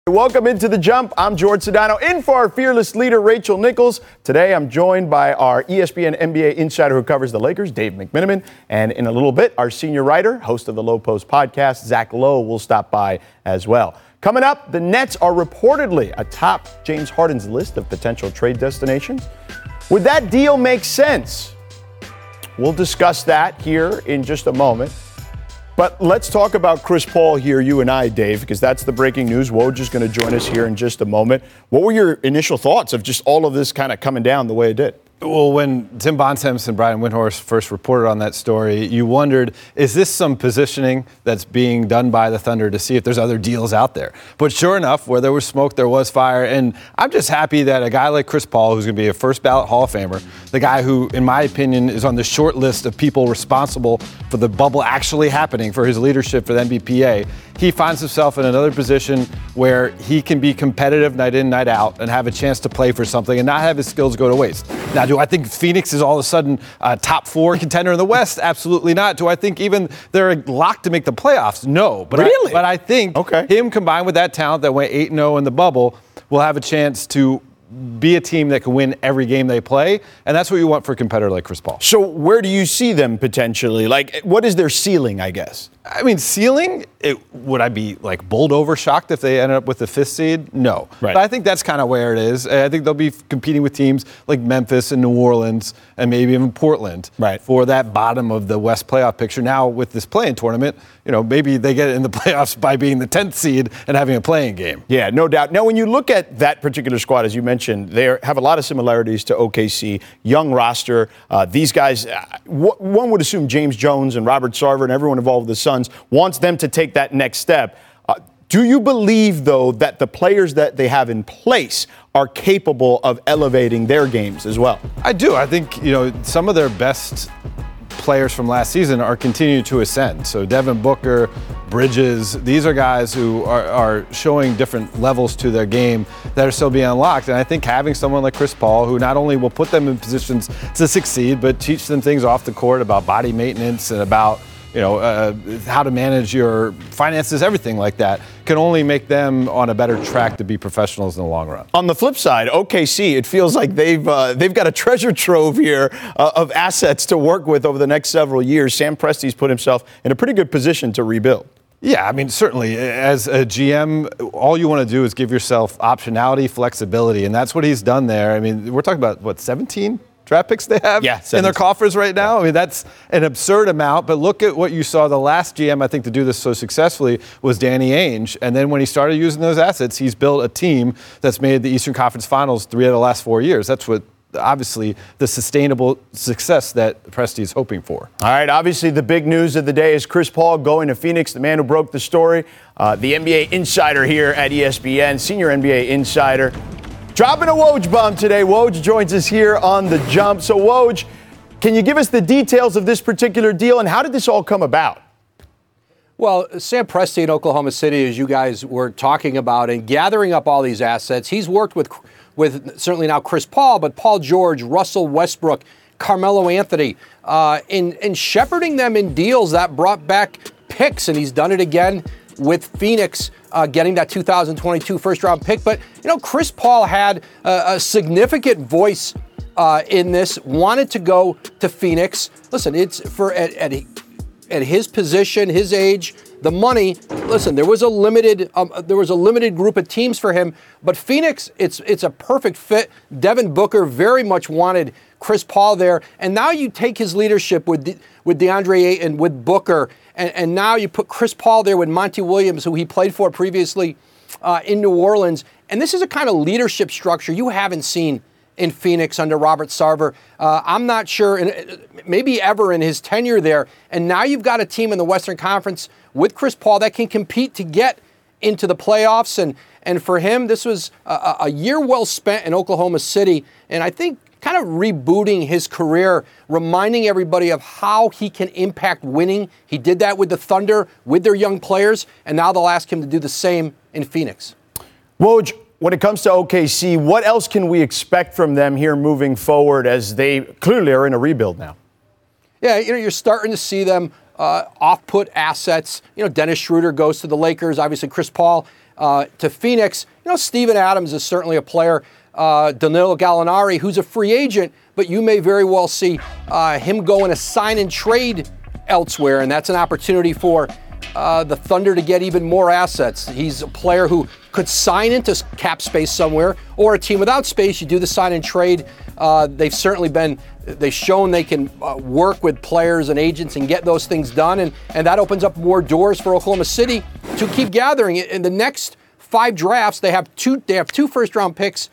Welcome into The Jump. I'm George Sedano, in for our fearless leader, Rachel Nichols. Today, I'm joined by our ESPN NBA insider who covers the Lakers, Dave McMenamin. And in a little bit, our senior writer, host of the Low Post podcast, Zach Lowe, will stop by as well. Coming up, the Nets are reportedly atop James Harden's list of potential trade destinations. Would that deal make sense? We'll discuss that here in just a moment. But let's talk about Chris Paul here, you and I, Dave, because that's the breaking news. Woj is going to join us here in just a moment. What were your initial thoughts of just all of this kind of coming down the way it did? Well, when Tim Bontemps and Brian Windhorst first reported on that story, you wondered, is this some positioning that's being done by the Thunder to see if there's other deals out there? But sure enough, where there was smoke, there was fire. And I'm just happy that a guy like Chris Paul, who's going to be a first ballot Hall of Famer, the guy who, in my opinion, is on the short list of people responsible for the bubble actually happening, for his leadership for the NBPA, he finds himself in another position where he can be competitive night in, night out, and have a chance to play for something and not have his skills go to waste. Now, do I think Phoenix is all of a sudden a top 4 contender in the West? Absolutely not. Do I think even they're locked to make the playoffs? No. But really? But I think him combined with that talent that went 8-0 in the bubble will have a chance to be a team that can win every game they play, and that's what you want for a competitor like Chris Paul. So where do you see them potentially? Like, what is their ceiling, I guess? I mean, ceiling, would I be like bowled over shocked if they ended up with the 5th seed? No. Right. But I think that's kind of where it is. I think they'll be competing with teams like Memphis and New Orleans and maybe even Portland for that bottom of the West playoff picture. Now with this play-in tournament, maybe they get in the playoffs by being the 10th seed and having a play-in game. Yeah, no doubt. Now, when you look at that particular squad, as you mentioned, they have a lot of similarities to OKC. Young roster. These guys, one would assume James Jones and Robert Sarver and everyone involved with the Suns wants them to take that next step. Do you believe, though, that the players that they have in place are capable of elevating their games as well? I do. I think, some of their best players from last season are continuing to ascend. So Devin Booker, Bridges, these are guys who are showing different levels to their game that are still being unlocked. And I think having someone like Chris Paul, who not only will put them in positions to succeed, but teach them things off the court about body maintenance and about how to manage your finances, everything like that, can only make them on a better track to be professionals in the long run. On the flip side, OKC, it feels like they've got a treasure trove here of assets to work with over the next several years. Sam Presti's put himself in a pretty good position to rebuild. Yeah, I mean, certainly. As a GM, all you want to do is give yourself optionality, flexibility, and that's what he's done there. I mean, we're talking about, 17? Draft picks they have in their coffers right now? I mean, that's an absurd amount, but look at what you saw. The last GM, I think, to do this so successfully was Danny Ainge, and then when he started using those assets, he's built a team that's made the Eastern Conference Finals 3 out of the last 4 years. That's what, obviously, the sustainable success that Presti is hoping for. All right, obviously the big news of the day is Chris Paul going to Phoenix, the man who broke the story, the NBA insider here at ESPN, senior NBA insider. Dropping a Woj bomb today. Woj joins us here on The Jump. So, Woj, can you give us the details of this particular deal, and how did this all come about? Well, Sam Presti in Oklahoma City, as you guys were talking about, and gathering up all these assets, he's worked with certainly now Chris Paul, but Paul George, Russell Westbrook, Carmelo Anthony, in shepherding them in deals that brought back picks, and he's done it again with Phoenix getting that 2022 first-round pick. But, Chris Paul had a significant voice in this, wanted to go to Phoenix. Listen, it's at his position, his age, the money. Listen, there was a limited group of teams for him, but Phoenix, it's a perfect fit. Devin Booker very much wanted Chris Paul there, and now you take his leadership with DeAndre Ayton, with Booker, and now you put Chris Paul there with Monty Williams, who he played for previously in New Orleans, and this is a kind of leadership structure you haven't seen in Phoenix under Robert Sarver. I'm not sure, maybe ever in his tenure there, and now you've got a team in the Western Conference with Chris Paul that can compete to get into the playoffs, and for him, this was a year well spent in Oklahoma City, and I think kind of rebooting his career, reminding everybody of how he can impact winning. He did that with the Thunder, with their young players, and now they'll ask him to do the same in Phoenix. Woj, when it comes to OKC, what else can we expect from them here moving forward, as they clearly are in a rebuild now? Yeah, you're starting to see them off-put assets. Dennis Schroeder goes to the Lakers. Obviously, Chris Paul to Phoenix. Steven Adams is certainly a player. Danilo Gallinari, who's a free agent, but you may very well see him go in a sign and trade elsewhere, and that's an opportunity for the Thunder to get even more assets. He's a player who could sign into cap space somewhere, or a team without space, you do the sign and trade. They've shown they can work with players and agents and get those things done, and that opens up more doors for Oklahoma City to keep gathering. In the next 5 drafts, they have two first-round picks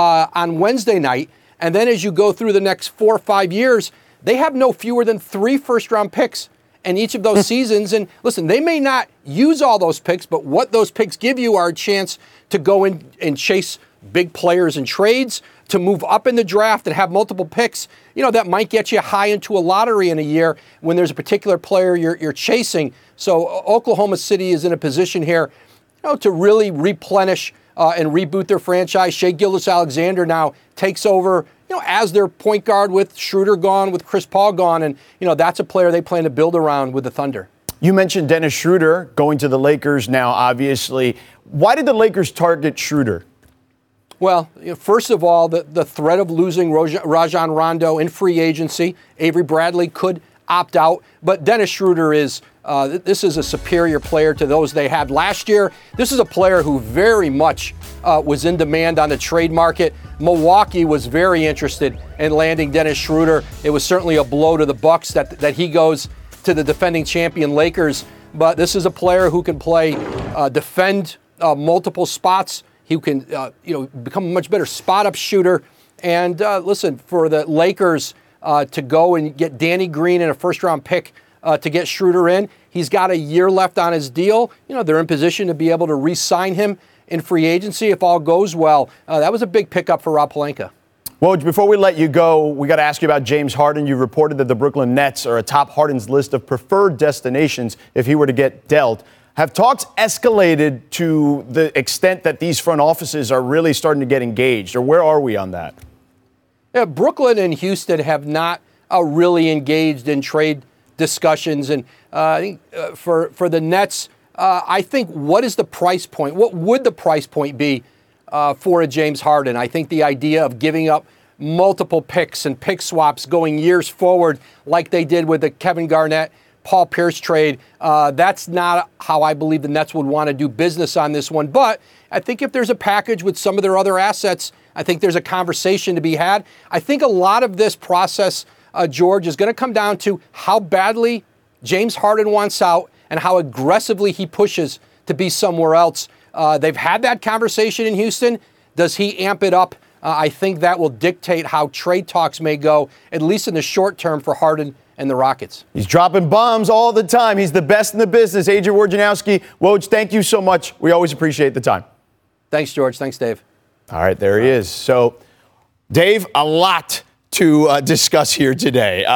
on Wednesday night, and then as you go through the next 4 or 5 years, they have no fewer than 3 first-round picks in each of those seasons. And listen, they may not use all those picks, but what those picks give you are a chance to go in and chase big players and trades, to move up in the draft and have multiple picks. That might get you high into a lottery in a year when there's a particular player you're chasing. So Oklahoma City is in a position here, to really replenish and reboot their franchise. Shai Gilgeous-Alexander now takes over, as their point guard with Schroeder gone, with Chris Paul gone, and that's a player they plan to build around with the Thunder. You mentioned Dennis Schroeder going to the Lakers now, obviously. Why did the Lakers target Schroeder? Well, first of all, the threat of losing Rajon Rondo in free agency. Avery Bradley could opt out, but Dennis Schroeder is this is a superior player to those they had last year. This is a player who very much was in demand on the trade market. Milwaukee was very interested in landing Dennis Schroeder. It was certainly a blow to the Bucks that he goes to the defending champion Lakers. But this is a player who can play, defend multiple spots. He can, become a much better spot-up shooter. And listen, for the Lakers to go and get Danny Green and a first-round pick to get Schroeder in, he's got a year left on his deal. They're in position to be able to re-sign him in free agency if all goes well. That was a big pickup for Rob Pelinka. Woj, before we let you go, we got to ask you about James Harden. You reported that the Brooklyn Nets are atop Harden's list of preferred destinations if he were to get dealt. Have talks escalated to the extent that these front offices are really starting to get engaged, or where are we on that? Yeah, Brooklyn and Houston have not really engaged in trade discussions, and I think for the Nets, I think what is the price point? What would the price point be for a James Harden? I think the idea of giving up multiple picks and pick swaps going years forward, like they did with the Kevin Garnett, Paul Pierce trade, that's not how I believe the Nets would want to do business on this one. But I think if there's a package with some of their other assets, I think there's a conversation to be had. I think a lot of this process, George, is going to come down to how badly James Harden wants out and how aggressively he pushes to be somewhere else. They've had that conversation in Houston. Does he amp it up? I think that will dictate how trade talks may go, at least in the short term, for Harden and the Rockets. He's dropping bombs all the time. He's the best in the business. Adrian Wojnarowski. Woj, thank you so much. We always appreciate the time. Thanks, George. Thanks, Dave. All right, there he is. So, Dave, a lot to discuss here today.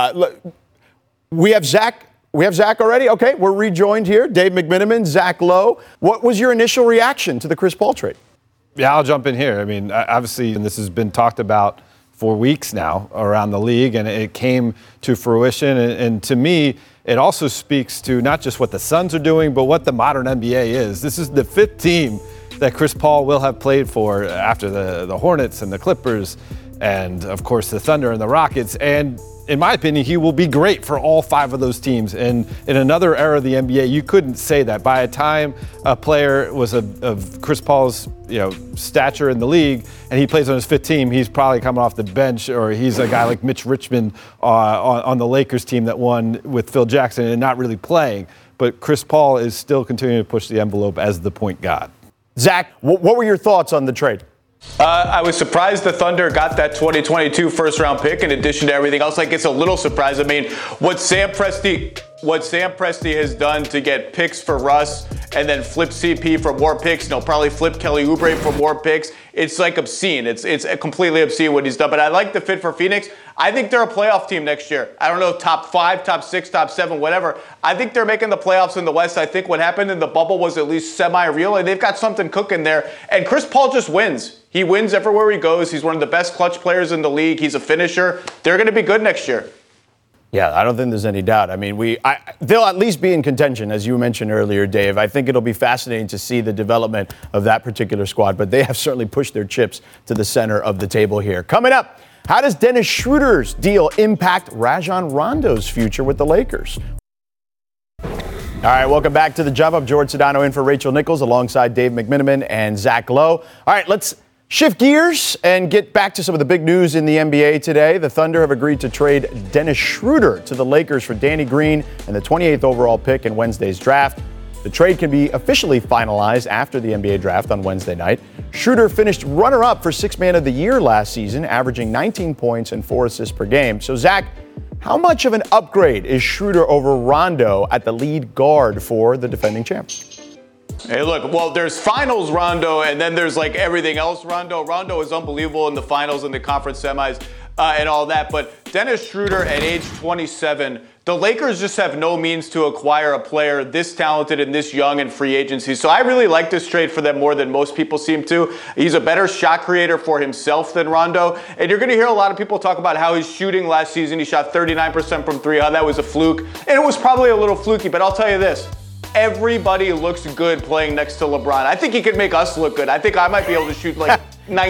We have Zach already? Okay, we're rejoined here. Dave McMenamin, Zach Lowe. What was your initial reaction to the Chris Paul trade? Yeah, I'll jump in here. I mean, obviously, and this has been talked about for weeks now around the league, and it came to fruition. And to me, it also speaks to not just what the Suns are doing, but what the modern NBA is. This is the 5th team that Chris Paul will have played for after the Hornets and the Clippers and, of course, the Thunder and the Rockets. And in my opinion, he will be great for all 5 of those teams. And in another era of the NBA, you couldn't say that. By the time a player was of Chris Paul's stature in the league and he plays on his 5th team, he's probably coming off the bench, or he's a guy like Mitch Richmond on the Lakers team that won with Phil Jackson and not really playing. But Chris Paul is still continuing to push the envelope as the point guard. Zach, what were your thoughts on the trade? I was surprised the Thunder got that 2022 first-round pick in addition to everything else. Like, it's a little surprise. I mean, what Sam Presti has done to get picks for Russ and then flip CP for more picks, probably flip Kelly Oubre for more picks. It's like obscene. It's completely obscene what he's done. But I like the fit for Phoenix. I think they're a playoff team next year. I don't know, top 5, top 6, top 7, whatever. I think they're making the playoffs in the West. I think what happened in the bubble was at least semi-real, and they've got something cooking there. And Chris Paul just wins. He wins everywhere he goes. He's one of the best clutch players in the league. He's a finisher. They're going to be good next year. Yeah, I don't think there's any doubt. I mean, they'll at least be in contention, as you mentioned earlier, Dave. I think it'll be fascinating to see the development of that particular squad, but they have certainly pushed their chips to the center of the table here. Coming up, how does Dennis Schroeder's deal impact Rajon Rondo's future with the Lakers? All right, welcome back to The Jump. I'm George Sedano in for Rachel Nichols alongside Dave McMiniman and Zach Lowe. All right, let's shift gears and get back to some of the big news in the NBA today. The Thunder have agreed to trade Dennis Schroeder to the Lakers for Danny Green and the 28th overall pick in Wednesday's draft. The trade can be officially finalized after the NBA draft on Wednesday night. Schroeder finished runner-up for Sixth Man of the Year last season, averaging 19 points and 4 assists per game. So, Zach, how much of an upgrade is Schroeder over Rondo at the lead guard for the defending champs? Hey, look, well, there's finals Rondo, and then there's like everything else Rondo. Rondo is unbelievable in the finals and the conference semis and all that. But Dennis Schroeder at age 27, the Lakers just have no means to acquire a player this talented and this young in free agency. So I really like this trade for them more than most people seem to. He's a better shot creator for himself than Rondo. And you're going to hear a lot of people talk about how he's shooting last season. He shot 39% from three, how that was a fluke. And it was probably a little fluky, but I'll tell you this. Everybody looks good playing next to LeBron. I think he could make us look good. I think I might be able to shoot like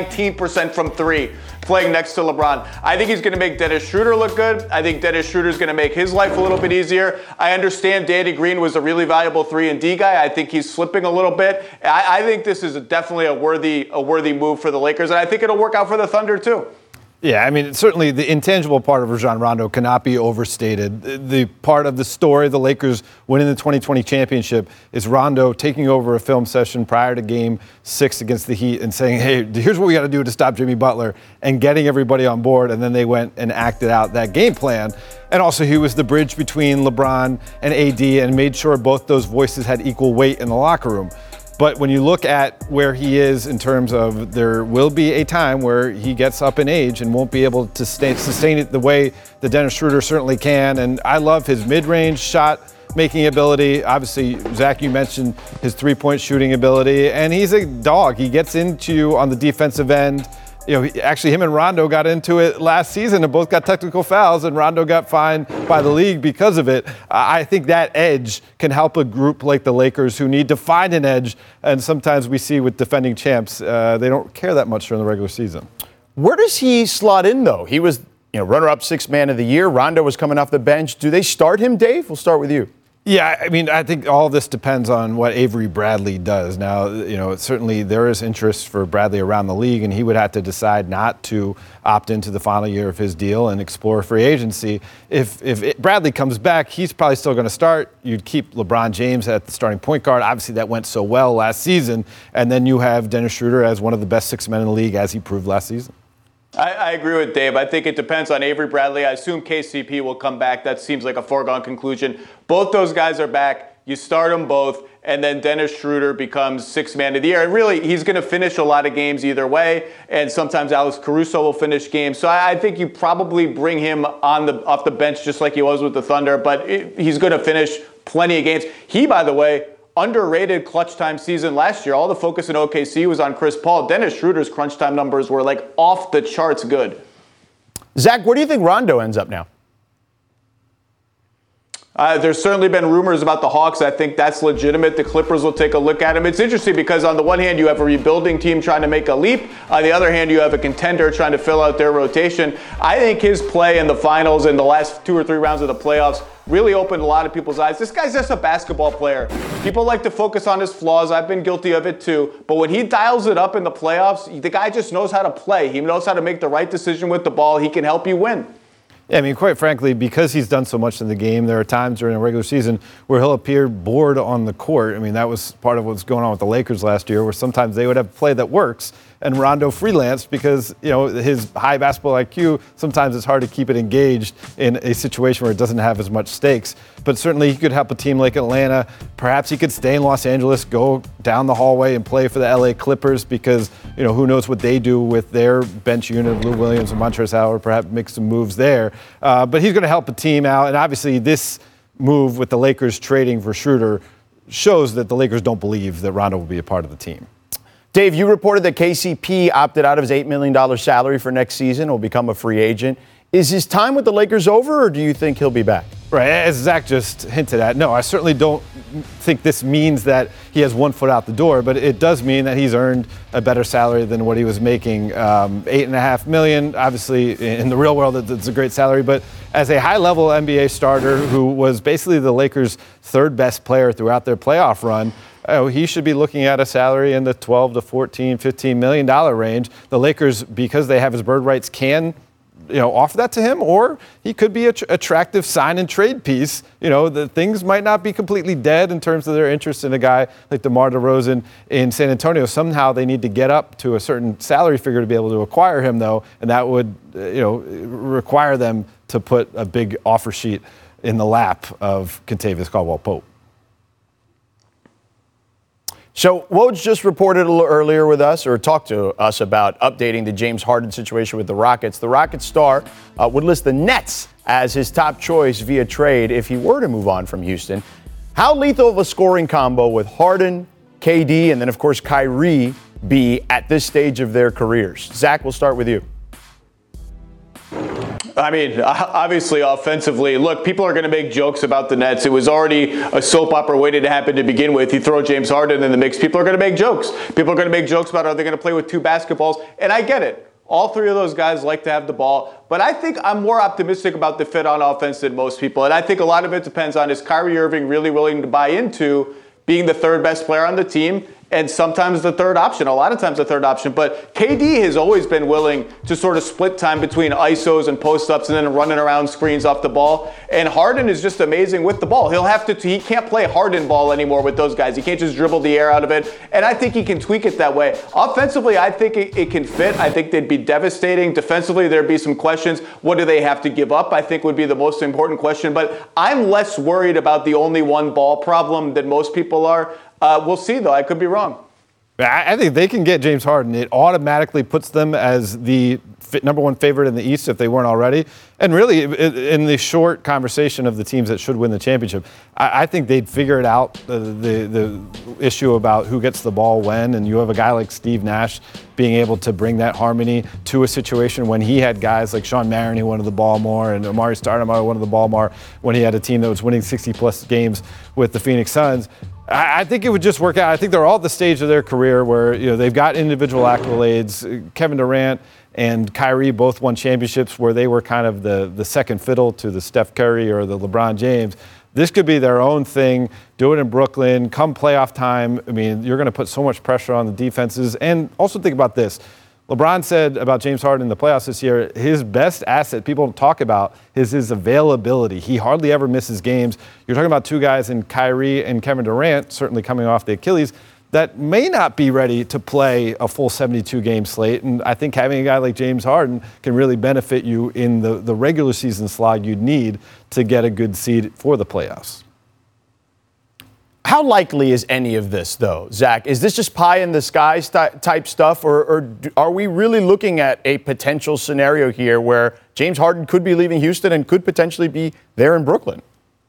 19% from three playing next to LeBron. I think he's going to make Dennis Schroeder look good. I think Dennis Schroeder is going to make his life a little bit easier. I understand Danny Green was a really valuable 3-and-D guy. I think he's slipping a little bit. I think this is definitely a worthy move for the Lakers, and I think it'll work out for the Thunder too. Yeah, I mean, certainly the intangible part of Rajon Rondo cannot be overstated. The part of the story, the Lakers winning the 2020 championship, is Rondo taking over a film session prior to Game 6 against the Heat and saying, hey, here's what we got to do to stop Jimmy Butler, and getting everybody on board, and then they went and acted out that game plan. And also, he was the bridge between LeBron and AD and made sure both those voices had equal weight in the locker room. But when you look at where he is in terms of there will be a time where he gets up in age and won't be able to sustain it the way that Dennis Schroeder certainly can. And I love his mid-range shot making ability. Obviously, Zach, you mentioned his three-point shooting ability. And he's a dog. He gets into you on the defensive end. You know, actually, him and Rondo got into it last season and both got technical fouls, and Rondo got fined by the league because of it. I think that edge can help a group like the Lakers who need to find an edge, and sometimes we see with defending champs, they don't care that much during the regular season. Where does he slot in, though? He was, runner-up Sixth Man of the Year. Rondo was coming off the bench. Do they start him, Dave? We'll start with you. Yeah, I mean, I think all of this depends on what Avery Bradley does. Now, certainly there is interest for Bradley around the league, and he would have to decide not to opt into the final year of his deal and explore free agency. If Bradley comes back, he's probably still going to start. You'd keep LeBron James at the starting point guard. Obviously, that went so well last season. And then you have Dennis Schroeder as one of the best six men in the league, as he proved last season. I agree with Dave. I think it depends on Avery Bradley. I assume KCP will come back. That seems like a foregone conclusion. Both those guys are back. You start them both, and then Dennis Schroeder becomes Sixth Man of the Year. And really, he's going to finish a lot of games either way, and sometimes Alex Caruso will finish games. So I think you probably bring him off the bench just like he was with the Thunder, but he's going to finish plenty of games. He, by the way, underrated clutch time season last year. All the focus in OKC was on Chris Paul. Dennis Schroeder's crunch time numbers were like off the charts good. Zach, where do you think Rondo ends up now? There's certainly been rumors about the Hawks. I think that's legitimate. The Clippers will take a look at him. It's interesting because on the one hand, you have a rebuilding team trying to make a leap. On the other hand, you have a contender trying to fill out their rotation. I think his play in the finals in the last 2 or 3 rounds of the playoffs really opened a lot of people's eyes. This guy's just a basketball player. People like to focus on his flaws. I've been guilty of it too. But when he dials it up in the playoffs, the guy just knows how to play. He knows how to make the right decision with the ball. He can help you win. Yeah, I mean, quite frankly, because he's done so much in the game, there are times during a regular season where he'll appear bored on the court. I mean, that was part of what's going on with the Lakers last year, where sometimes they would have a play that works, and Rondo freelanced because, his high basketball IQ, sometimes it's hard to keep it engaged in a situation where it doesn't have as much stakes. But certainly he could help a team like Atlanta. Perhaps he could stay in Los Angeles, go down the hallway and play for the LA Clippers because, who knows what they do with their bench unit of Lou Williams and Montrezl Harrell, perhaps make some moves there. But he's going to help a team out. And obviously this move with the Lakers trading for Schroeder shows that the Lakers don't believe that Rondo will be a part of the team. Dave, you reported that KCP opted out of his $8 million salary for next season, will become a free agent. Is his time with the Lakers over, or do you think he'll be back? Right, as Zach just hinted at, no, I certainly don't think this means that he has one foot out the door, but it does mean that he's earned a better salary than what he was making. $8.5 million, obviously, in the real world, it's a great salary, but as a high-level NBA starter who was basically the Lakers' third best player throughout their playoff run, he should be looking at a salary in the $12 to $14, $15 million range. The Lakers, because they have his bird rights, can offer that to him, or he could be an attractive sign and trade piece. The things might not be completely dead in terms of their interest in a guy like DeMar DeRozan in San Antonio. Somehow they need to get up to a certain salary figure to be able to acquire him, though, and that would, require them to put a big offer sheet in the lap of Kentavious Caldwell-Pope. So Woj just reported a little earlier with us, or talked to us about updating the James Harden situation with the Rockets. The Rockets star would list the Nets as his top choice via trade if he were to move on from Houston. How lethal of a scoring combo would Harden, KD, and then, of course, Kyrie be at this stage of their careers? Zach, we'll start with you. I mean, obviously, offensively, look, people are going to make jokes about the Nets. It was already a soap opera waiting to happen to begin with. You throw James Harden in the mix, people are going to make jokes. People are going to make jokes about, are they going to play with two basketballs? And I get it. All three of those guys like to have the ball. But I think I'm more optimistic about the fit on offense than most people. And I think a lot of it depends on, is Kyrie Irving really willing to buy into being the third best player on the team? And sometimes the third option, a lot of times the third option. But KD has always been willing to sort of split time between ISOs and post-ups and then running around screens off the ball. And Harden is just amazing with the ball. He can't play Harden ball anymore with those guys. He can't just dribble the air out of it. And I think he can tweak it that way. Offensively, I think it can fit. I think they'd be devastating. Defensively, there'd be some questions. What do they have to give up? I think would be the most important question. But I'm less worried about the only one ball problem than most people are. We'll see, though. I could be wrong. I think they can get James Harden. It automatically puts them as the number one favorite in the East if they weren't already. And really, in the short conversation of the teams that should win the championship, I think they'd figure it out, the issue about who gets the ball when. And you have a guy like Steve Nash being able to bring that harmony to a situation when he had guys like Shawn Marion who wanted the ball more and Amari Stoudemire wanted the ball more when he had a team that was winning 60-plus games with the Phoenix Suns. I think it would just work out. I think they're all at the stage of their career where they've got individual accolades. Kevin Durant and Kyrie both won championships where they were kind of the second fiddle to the Steph Curry or the LeBron James. This could be their own thing. Do it in Brooklyn. Come playoff time, I mean, you're going to put so much pressure on the defenses. And also think about this. LeBron said about James Harden in the playoffs this year, his best asset people don't talk about is his availability. He hardly ever misses games. You're talking about two guys in Kyrie and Kevin Durant, certainly coming off the Achilles, that may not be ready to play a full 72-game slate. And I think having a guy like James Harden can really benefit you in the regular season slog you'd need to get a good seed for the playoffs. How likely is any of this, though, Zach? Is this just pie in the sky type stuff, or are we really looking at a potential scenario here where James Harden could be leaving Houston and could potentially be there in Brooklyn?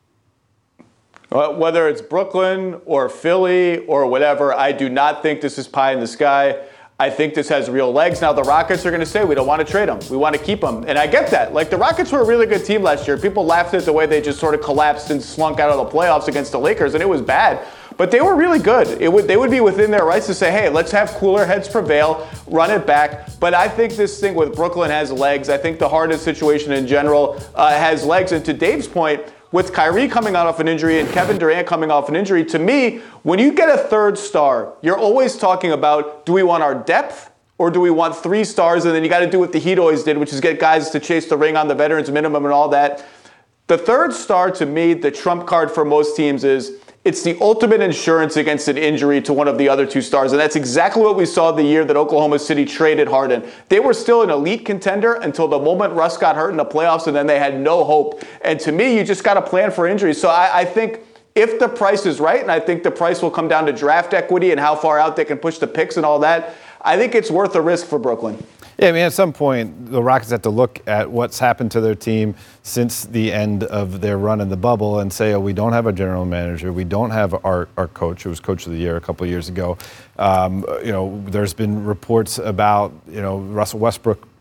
Whether it's Brooklyn or Philly or whatever, I do not think this is pie in the sky. I think this has real legs. Now, the Rockets are going to say, we don't want to trade him. We want to keep him. And I get that. Like, the Rockets were a really good team last year. People laughed at the way they just sort of collapsed and slunk out of the playoffs against the Lakers, and it was bad. But they were really good. They would be within their rights to say, hey, let's have cooler heads prevail, run it back. But I think this thing with Brooklyn has legs. I think the Harden situation in general has legs. And to Dave's point, with Kyrie coming out of an injury and Kevin Durant coming off an injury, to me, when you get a third star, you're always talking about, do we want our depth or do we want three stars? And then you got to do what the Heat always did, which is get guys to chase the ring on the veterans minimum and all that. The third star, to me, the trump card for most teams is, it's the ultimate insurance against an injury to one of the other two stars. And that's exactly what we saw the year that Oklahoma City traded Harden. They were still an elite contender until the moment Russ got hurt in the playoffs, and then they had no hope. And to me, you just got to plan for injuries. So I think if the price is right, and I think the price will come down to draft equity and how far out they can push the picks and all that, I think it's worth the risk for Brooklyn. Yeah, I mean, at some point, the Rockets have to look at what's happened to their team since the end of their run in the bubble and say, oh, we don't have a general manager. We don't have our coach, who was coach of the year a couple of years ago. There's been reports about, Russell Westbrook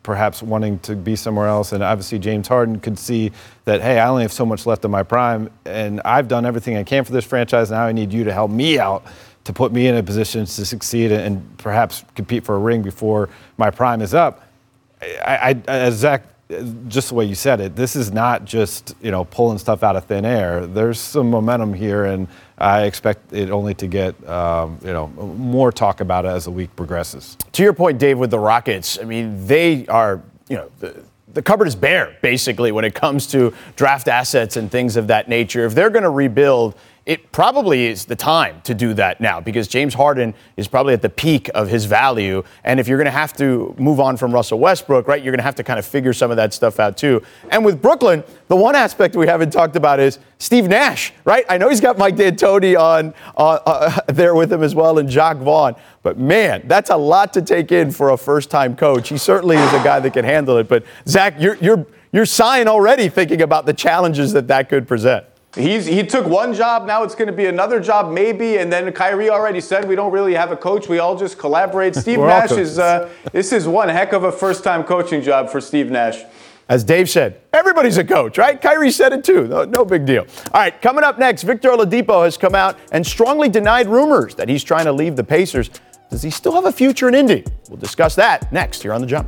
perhaps wanting to be somewhere else. And obviously James Harden could see that, hey, I only have so much left of my prime, and I've done everything I can for this franchise. Now I need you to help me out to put me in a position to succeed and perhaps compete for a ring before my prime is up. As Zach, just the way you said it, this is not just, pulling stuff out of thin air. There's some momentum here, and I expect it only to get, more talk about it as the week progresses. To your point, Dave, with the Rockets, I mean, they are, the cupboard is bare, basically, when it comes to draft assets and things of that nature. If they're going to rebuild, it probably is the time to do that now, because James Harden is probably at the peak of his value. And if you're going to have to move on from Russell Westbrook, right, you're going to have to kind of figure some of that stuff out too. And with Brooklyn, the one aspect we haven't talked about is Steve Nash, right? I know he's got Mike D'Antoni on there with him as well, and Jacques Vaughn. But man, that's a lot to take in for a first-time coach. He certainly is a guy that can handle it. But Zach, you're sighing already thinking about the challenges that could present. He took one job, now it's going to be another job maybe, and then Kyrie already said we don't really have a coach, we all just collaborate. Steve Nash this is one heck of a first-time coaching job for Steve Nash. As Dave said, everybody's a coach, right? Kyrie said it too. No big deal. All right, coming up next, Victor Oladipo has come out and strongly denied rumors that he's trying to leave the Pacers. Does he still have a future in Indy? We'll discuss that next here on The Jump.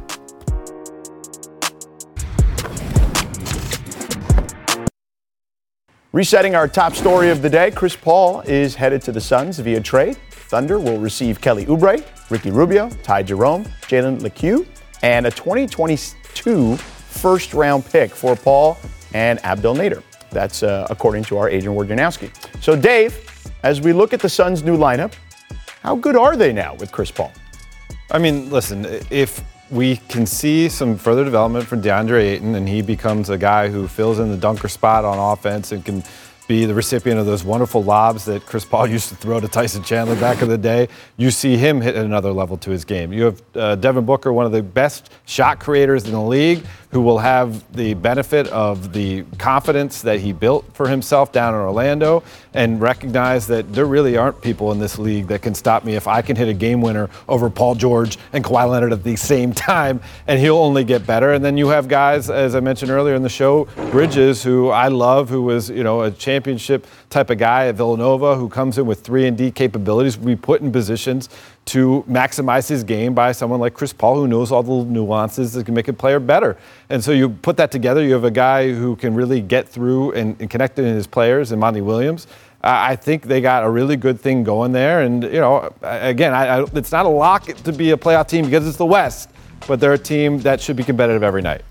Resetting our top story of the day, Chris Paul is headed to the Suns via trade. Thunder will receive Kelly Oubre, Ricky Rubio, Ty Jerome, Jalen Lecque, and a 2022 first-round pick for Paul and Abdel Nader. That's according to our agent, Wojnarowski. So, Dave, as we look at the Suns' new lineup, how good are they now with Chris Paul? I mean, listen, if we can see some further development from DeAndre Ayton, and he becomes a guy who fills in the dunker spot on offense and can be the recipient of those wonderful lobs that Chris Paul used to throw to Tyson Chandler back in the day. You see him hit another level to his game. You have Devin Booker, one of the best shot creators in the league, who will have the benefit of the confidence that he built for himself down in Orlando and recognize that there really aren't people in this league that can stop me if I can hit a game winner over Paul George and Kawhi Leonard at the same time, and he'll only get better. And then you have guys, as I mentioned earlier in the show, Bridges, who I love, who was, a championship type of guy at Villanova, who comes in with 3-and-D capabilities, will be put in positions to maximize his game by someone like Chris Paul, who knows all the nuances that can make a player better. And so you put that together, you have a guy who can really get through and connect in his players, and Monty Williams. I think they got a really good thing going there. And, again, it's not a lock to be a playoff team because it's the West, but they're a team that should be competitive every night.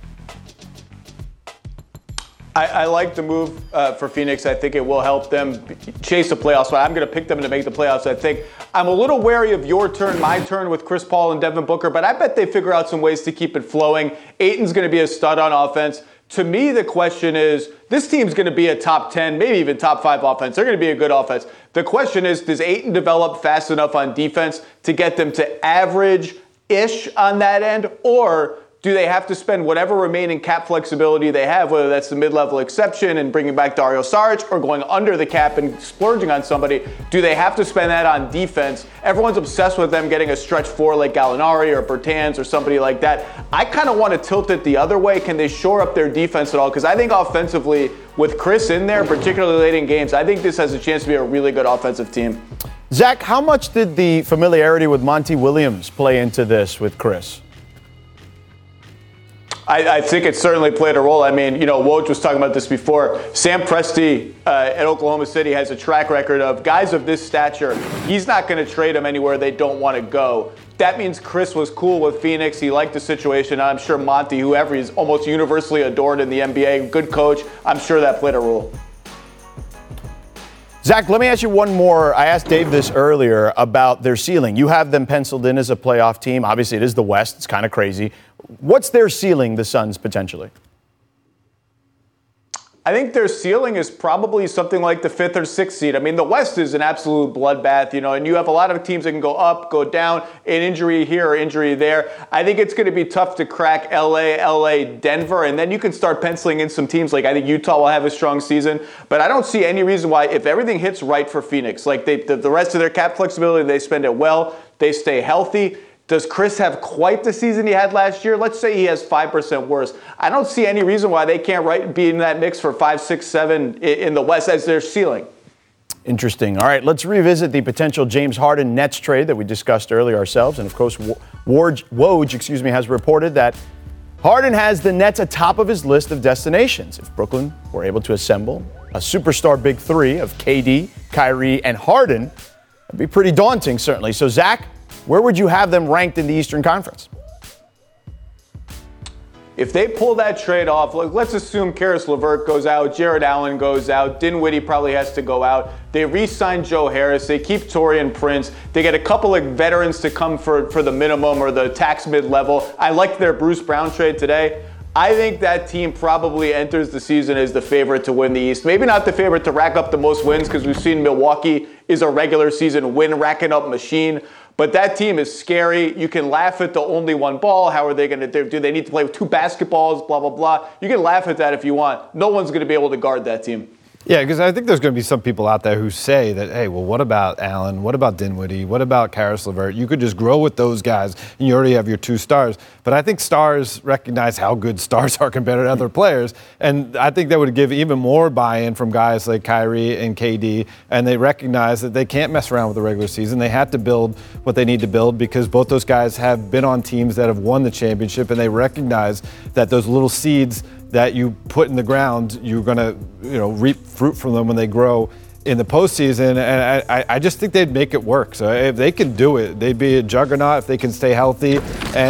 I like the move for Phoenix. I think it will help them chase the playoffs. So I'm going to pick them to make the playoffs. I think I'm a little wary of your turn, my turn with Chris Paul and Devin Booker, but I bet they figure out some ways to keep it flowing. Ayton's going to be a stud on offense. To me, the question is, this team's going to be a top 10, maybe even top 5 offense. They're going to be a good offense. The question is, does Ayton develop fast enough on defense to get them to average-ish on that end, or do they have to spend whatever remaining cap flexibility they have, whether that's the mid-level exception and bringing back Dario Saric or going under the cap and splurging on somebody? Do they have to spend that on defense? Everyone's obsessed with them getting a stretch 4 like Gallinari or Bertans or somebody like that. I kind of want to tilt it the other way. Can they shore up their defense at all? Because I think offensively, with Chris in there, particularly late in games, I think this has a chance to be a really good offensive team. Zach, how much did the familiarity with Monty Williams play into this with Chris? I think it certainly played a role. I mean, Woj was talking about this before. Sam Presti at Oklahoma City has a track record of guys of this stature. He's not going to trade them anywhere they don't want to go. That means Chris was cool with Phoenix. He liked the situation. I'm sure Monty, whoever, he's almost universally adored in the NBA. Good coach. I'm sure that played a role. Zach, let me ask you one more. I asked Dave this earlier about their ceiling. You have them penciled in as a playoff team. Obviously, it is the West. It's kind of crazy. What's their ceiling, the Suns, potentially? I think their ceiling is probably something like the 5th or 6th seed. I mean, the West is an absolute bloodbath, and you have a lot of teams that can go up, go down, an injury here or injury there. I think it's going to be tough to crack LA, Denver, and then you can start penciling in some teams like I think Utah will have a strong season. But I don't see any reason why, if everything hits right for Phoenix, like the rest of their cap flexibility, they spend it well, they stay healthy, Does Chris have quite the season he had last year? Let's say he has 5% worse. I don't see any reason why they can't be in that mix for 5, 6, 7 in the West as their ceiling. Interesting. All right, let's revisit the potential James Harden Nets trade that we discussed earlier ourselves. And of course, Woj, has reported that Harden has the Nets atop of his list of destinations. If Brooklyn were able to assemble a superstar big three of KD, Kyrie, and Harden, that'd be pretty daunting, certainly. So, Zach, where would you have them ranked in the Eastern Conference? If they pull that trade off, let's assume Karis LeVert goes out, Jared Allen goes out, Dinwiddie probably has to go out. They re-sign Joe Harris. They keep Taurean Prince. They get a couple of veterans to come for the minimum or the tax mid-level. I liked their Bruce Brown trade today. I think that team probably enters the season as the favorite to win the East. Maybe not the favorite to rack up the most wins because we've seen Milwaukee is a regular season win racking up machine. But that team is scary. You can laugh at the only one ball. How are they going to do? They need to play with 2 basketballs, blah, blah, blah. You can laugh at that if you want. No one's going to be able to guard that team. Yeah, because I think there's going to be some people out there who say that, hey, well, what about Allen? What about Dinwiddie? What about Karis LeVert? You could just grow with those guys, and you already have your 2 stars. But I think stars recognize how good stars are compared to other players, and I think that would give even more buy-in from guys like Kyrie and KD, and they recognize that they can't mess around with the regular season. They have to build what they need to build because both those guys have been on teams that have won the championship, and they recognize that those little seeds that you put in the ground, you're going to, reap fruit from them when they grow in the postseason. And I just think they'd make it work. So if they can do it, they'd be a juggernaut if they can stay healthy.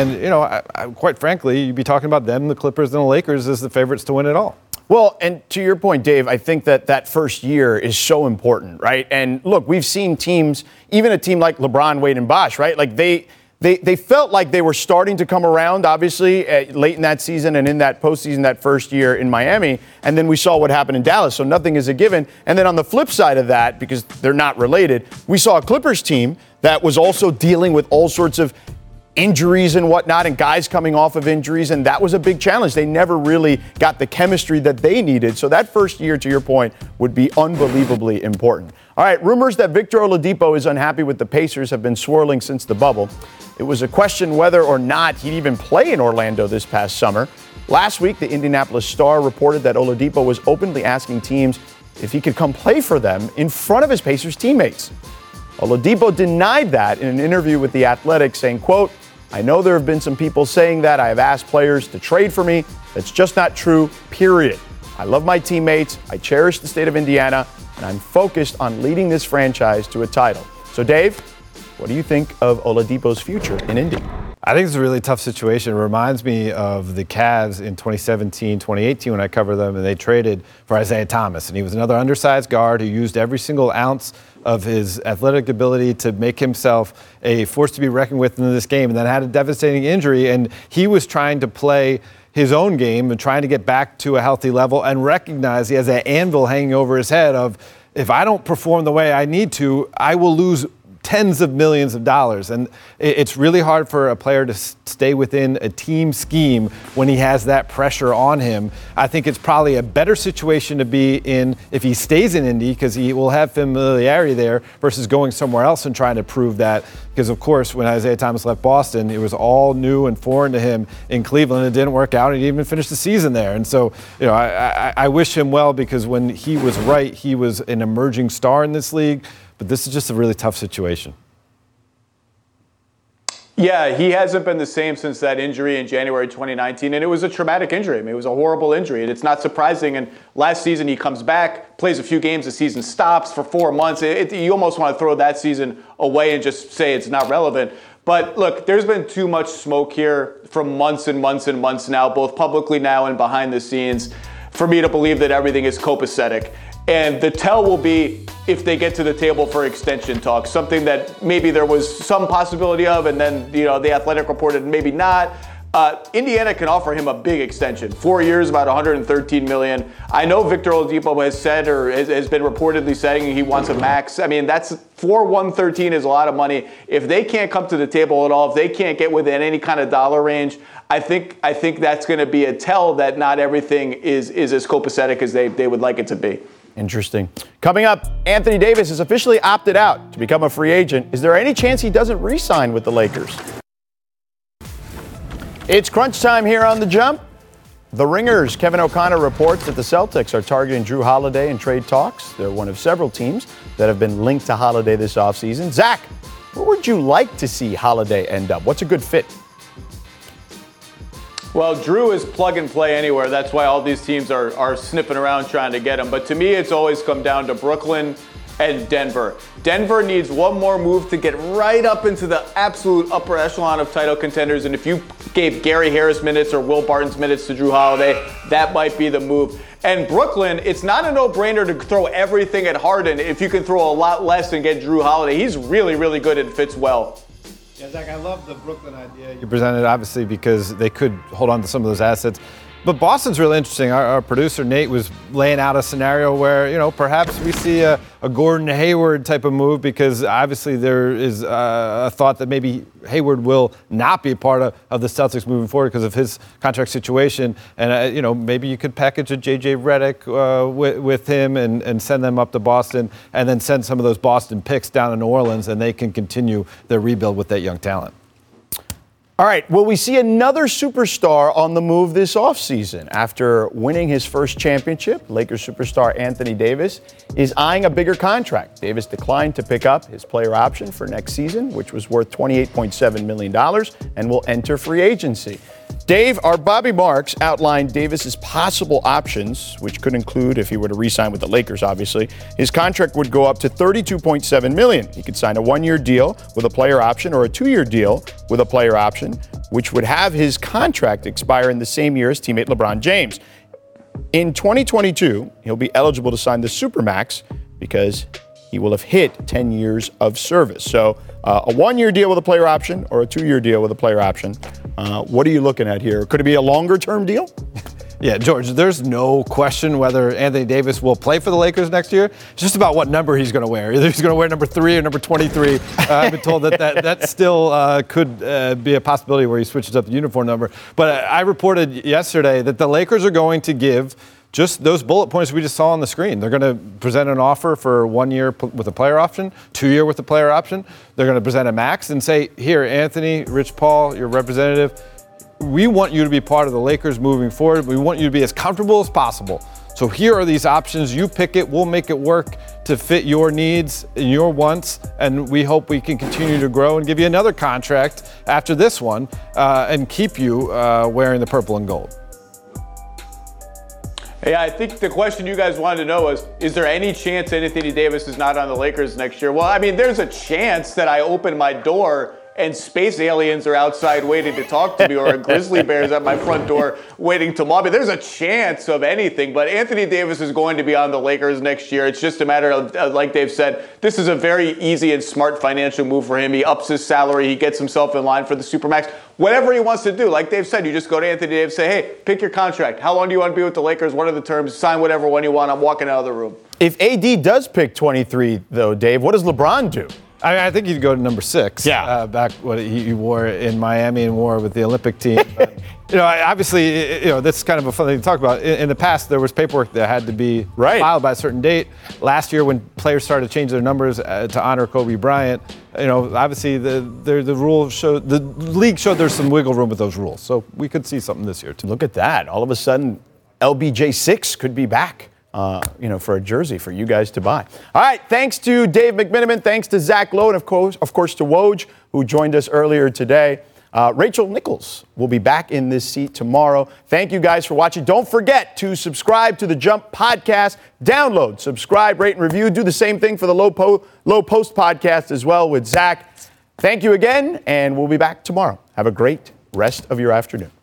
And, quite frankly, you'd be talking about them, the Clippers, and the Lakers as the favorites to win it all. Well, and to your point, Dave, I think that first year is so important, right? And look, we've seen teams, even a team like LeBron, Wade, and Bosh, right? Like They felt like they were starting to come around, obviously, late in that season and in that postseason that first year in Miami. And then we saw what happened in Dallas, so nothing is a given. And then on the flip side of that, because they're not related, we saw a Clippers team that was also dealing with all sorts of injuries and whatnot and guys coming off of injuries, and that was a big challenge. They never really got the chemistry that they needed. So that first year, to your point, would be unbelievably important. All right, rumors that Victor Oladipo is unhappy with the Pacers have been swirling since the bubble. It was a question whether or not he'd even play in Orlando this past summer. Last week, the Indianapolis Star reported that Oladipo was openly asking teams if he could come play for them in front of his Pacers teammates. Oladipo denied that in an interview with The Athletic, saying, quote, "I know there have been some people saying that. I have asked players to trade for me. That's just not true, period. I love my teammates. I cherish the state of Indiana, and I'm focused on leading this franchise to a title." So, Dave, what do you think of Oladipo's future in Indy? I think it's a really tough situation. It reminds me of the Cavs in 2017, 2018 when I covered them, and they traded for Isaiah Thomas. And he was another undersized guard who used every single ounce of his athletic ability to make himself a force to be reckoned with in this game, and then had a devastating injury. And he was trying to play his own game and trying to get back to a healthy level and recognize he has that anvil hanging over his head of, if I don't perform the way I need to, I will lose tens of millions of dollars. And it's really hard for a player to stay within a team scheme when he has that pressure on him. I think it's probably a better situation to be in if he stays in Indy, because he will have familiarity there, versus going somewhere else and trying to prove that. Because, of course, when Isaiah Thomas left Boston, it was all new and foreign to him in Cleveland. It didn't work out. He didn't even finish the season there. And so, I wish him well, because when he was right, he was an emerging star in this league. But this is just a really tough situation. Yeah, he hasn't been the same since that injury in January 2019, and it was a traumatic injury. I mean, it was a horrible injury, and it's not surprising. And last season he comes back, plays a few games, the season stops for 4 months. You almost want to throw that season away and just say it's not relevant. But look, there's been too much smoke here for months and months and months now, both publicly now and behind the scenes, for me to believe that everything is copacetic. And the tell will be if they get to the table for extension talks, something that maybe there was some possibility of, and then the Athletic reported maybe not. Indiana can offer him a big extension, 4 years, about $113 million. I know Victor Oladipo has said, or has been reportedly saying, he wants a max. I mean, that's $113 is a lot of money. If they can't come to the table at all, if they can't get within any kind of dollar range, I think that's going to be a tell that not everything is as copacetic as they would like it to be. Interesting. Coming up, Anthony Davis has officially opted out to become a free agent. Is there any chance he doesn't re-sign with the Lakers? It's crunch time here on The Jump. The Ringer's Kevin O'Connor reports that the Celtics are targeting Jrue Holiday in trade talks. They're one of several teams that have been linked to Holiday this offseason. Zach, where would you like to see Holiday end up? What's a good fit? Well, Jrue is plug and play anywhere. That's why all these teams are sniffing around trying to get him. But to me, it's always come down to Brooklyn and Denver. Denver needs one more move to get right up into the absolute upper echelon of title contenders. And if you gave Gary Harris minutes or Will Barton's minutes to Jrue Holiday, that might be the move. And Brooklyn, it's not a no-brainer to throw everything at Harden if you can throw a lot less and get Jrue Holiday. He's really, really good and fits well. Yeah, Zach, I love the Brooklyn idea you presented, obviously, because they could hold on to some of those assets. But Boston's really interesting. Our producer, Nate, was laying out a scenario where, perhaps we see a Gordon Hayward type of move, because obviously there is a thought that maybe Hayward will not be a part of the Celtics moving forward because of his contract situation. And, maybe you could package a J.J. Redick with him and send them up to Boston, and then send some of those Boston picks down to New Orleans, and they can continue their rebuild with that young talent. All right, will we see another superstar on the move this offseason? After winning his first championship, Lakers superstar Anthony Davis is eyeing a bigger contract. Davis declined to pick up his player option for next season, which was worth $28.7 million, and will enter free agency. Dave, our Bobby Marks outlined Davis's possible options, which could include, if he were to re-sign with the Lakers, obviously, his contract would go up to $32.7 million. He could sign a one-year deal with a player option or a two-year deal with a player option, which would have his contract expire in the same year as teammate LeBron James. In 2022, he'll be eligible to sign the Supermax because he will have hit 10 years of service. So a one-year deal with a player option or a two-year deal with a player option. What are you looking at here? Could it be a longer-term deal? Yeah, George, there's no question whether Anthony Davis will play for the Lakers next year. It's just about what number he's going to wear. Either he's going to wear number 3 or number 23. I've been told that still could be a possibility where he switches up the uniform number. But I reported yesterday that the Lakers are going to give just those bullet points we just saw on the screen. They're going to present an offer for 1 year with a player option, 2 year with a player option. They're going to present a max and say, here, Anthony, Rich Paul, your representative, we want you to be part of the Lakers moving forward. We want you to be as comfortable as possible. So here are these options. You pick it. We'll make it work to fit your needs and your wants. And we hope we can continue to grow and give you another contract after this one and keep you wearing the purple and gold. Yeah, I think the question you guys wanted to know is there any chance Anthony Davis is not on the Lakers next year? Well, I mean, there's a chance that I open my door and space aliens are outside waiting to talk to me, or a grizzly bear is at my front door waiting to mob me. There's a chance of anything, but Anthony Davis is going to be on the Lakers next year. It's just a matter of, like Dave said, this is a very easy and smart financial move for him. He ups his salary. He gets himself in line for the Supermax. Whatever he wants to do, like Dave said, you just go to Anthony Davis, say, hey, pick your contract. How long do you want to be with the Lakers? What are the terms? Sign whatever one you want. I'm walking out of the room. If AD does pick 23, though, Dave, what does LeBron do? I think he'd go to number 6. Yeah. Back what he wore in Miami and wore with the Olympic team. But, obviously, that's kind of a fun thing to talk about. In the past, there was paperwork that had to be filed by a certain date. Last year, when players started to change their numbers to honor Kobe Bryant, obviously the rule showed, the league showed there's some wiggle room with those rules. So we could see something this year too. Look at that! All of a sudden, LBJ6 could be back. For a jersey for you guys to buy. All right, thanks to Dave McMenamin, thanks to Zach Lowe, and of course to Woj, who joined us earlier today. Rachel Nichols will be back in this seat tomorrow. Thank you guys for watching. Don't forget to subscribe to the Jump Podcast. Download, subscribe, rate, and review. Do the same thing for the Low Post Podcast as well with Zach. Thank you again, and we'll be back tomorrow. Have a great rest of your afternoon.